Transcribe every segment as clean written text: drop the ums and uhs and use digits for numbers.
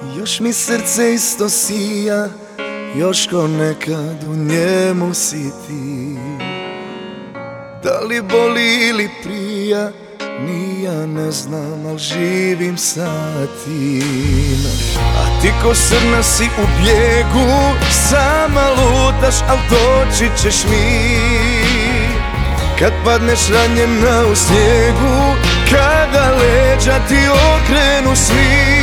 Još mi srce isto sija, još ko nekad u njemu si ti. Da li boli ili prija, ni ja ne znam, al živim sa tim. A ti ko srna si u bijegu, sama lutaš, al doći ćeš mi. Kad padneš ranjena u snijegu, kada leđa ti okrenu svi.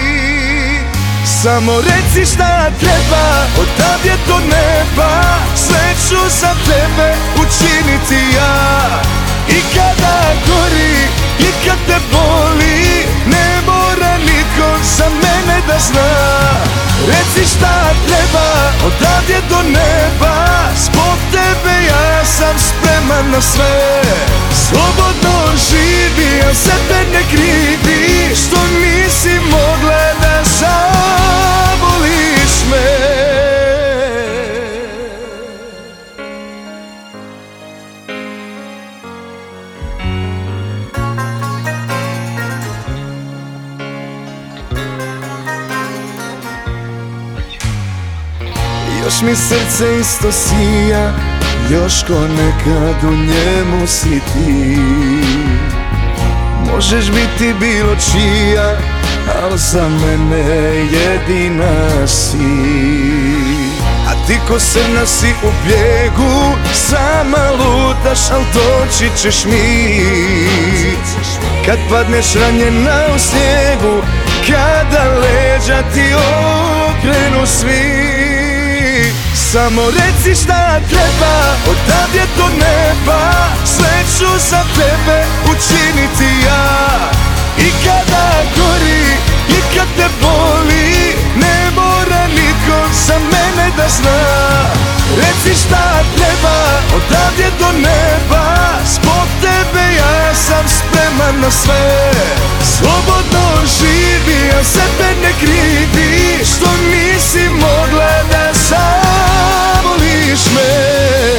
Samo reci šta treba, odavde do neba, sve ću za tebe učiniti ja. I kada gori, i kad te boli, ne mora niko za mene da zna. Reci šta treba, odavde do neba, zbog tebe ja sam spreman na sve. Slobodno živi, a sebe ne krivi, što nisi mogla da zavoliš me. Još mi srce isto sija, još ko nekad u njemu si ti. Možeš biti bilo čija, al za mene jedina si. A ti ko srna si u bijegu, sama lutaš, al doći ćeš mi. Kad padneš ranjena u snijegu, kada leđa ti okrenu svi. Samo reci šta treba, odavde do neba, sve ću za tebe učiniti ja. I kada gori, i kad te boli, ne mora niko za mene da zna. Reci šta treba, odavde do neba, zbog tebe ja sam spreman na sve. Slobodno živi, a sebe ne krivi, što nisi mogla da zavoliš me.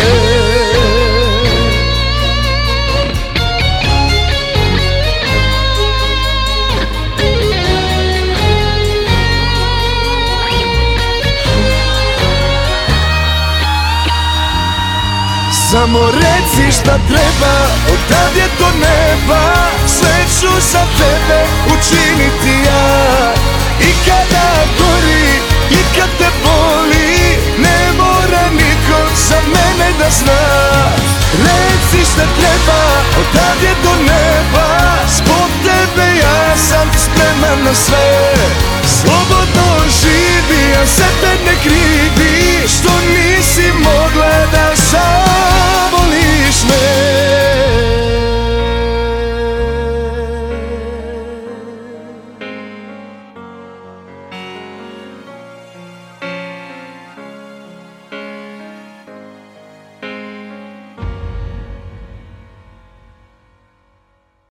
Samo reci šta treba, odavde do neba, sve ću za tebe učiniti ja. I kada gori, i kad te boli, ne mora niko za mene da zna. Reci šta treba, odavde do neba, zbog tebe ja sam spreman na sve.